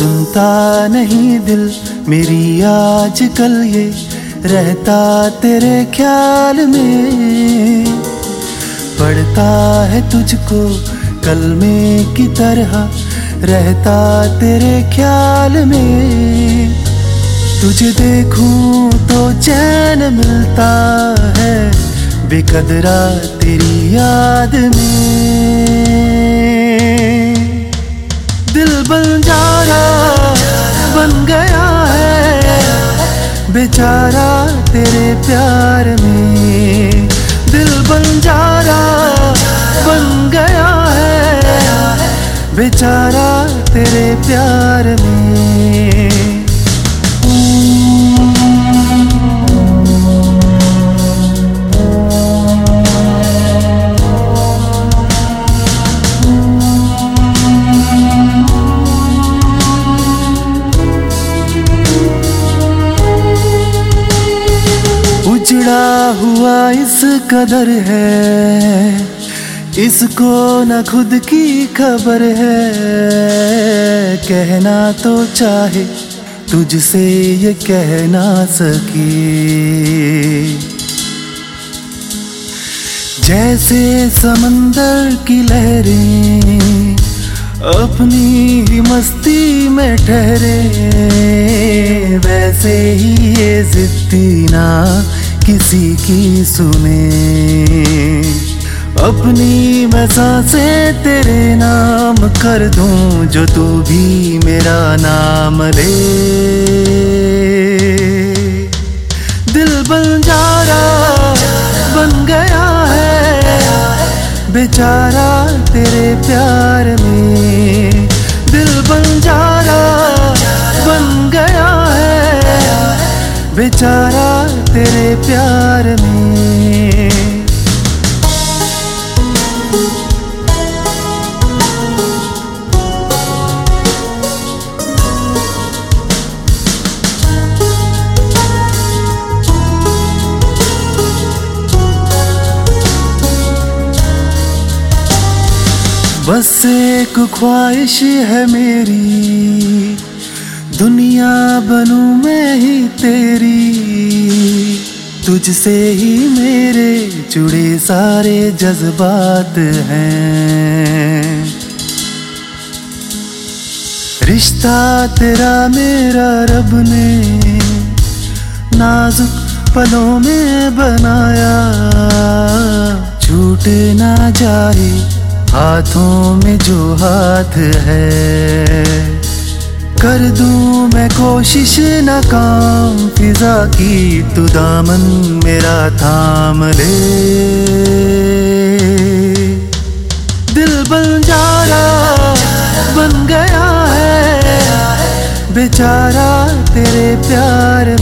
सुनता नहीं दिल मेरी आजकल ये, रहता तेरे ख्याल में। पढ़ता है तुझको कलमे की तरह, रहता तेरे ख्याल में। तुझे देखूं तो चैन मिलता है, बेकदरा तेरी याद में। दिल बंजारा बन गया है बेचारा तेरे प्यार में। दिल बंजारा बन गया है बेचारा तेरे प्यार में। उजड़ा हुआ इस कदर है, इसको न खुद की खबर है। कहना तो चाहे तुझसे ये कह ना सके। जैसे समंदर की लहरें अपनी ही मस्ती में ठहरे, वैसे ही ये जिद्दी ना किसी की सुने। अपनी मैं सांसें तेरे नाम कर दूं, जो तू भी मेरा नाम ले। दिल बंजारा बन गया है बेचारा तेरे प्यार में। दिल बंजारा बन गया है बेचारा तेरे प्यार में। बस एक ख्वाहिश है मेरी, दुनिया बनूं मैं ही तेरी। तुझसे ही मेरे जुड़े सारे जज्बात हैं। रिश्ता तेरा मेरा रब ने नाजुक पलों में बनाया, छूट ना जाए हाथों में जो हाथ है। कर दूं मैं कोशिश नाकाम फिजा की, तू दामन मेरा थाम ले। दिल बंजारा बन गया है बेचारा तेरे प्यार